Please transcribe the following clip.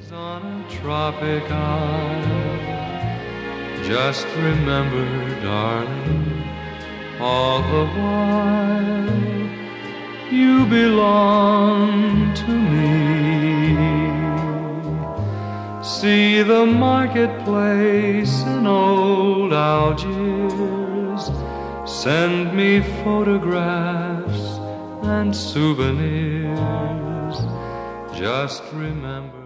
On a tropic isle, just remember, darling, all the while you belong to me. See the marketplace in old Algiers, send me photographs and souvenirs. Just remember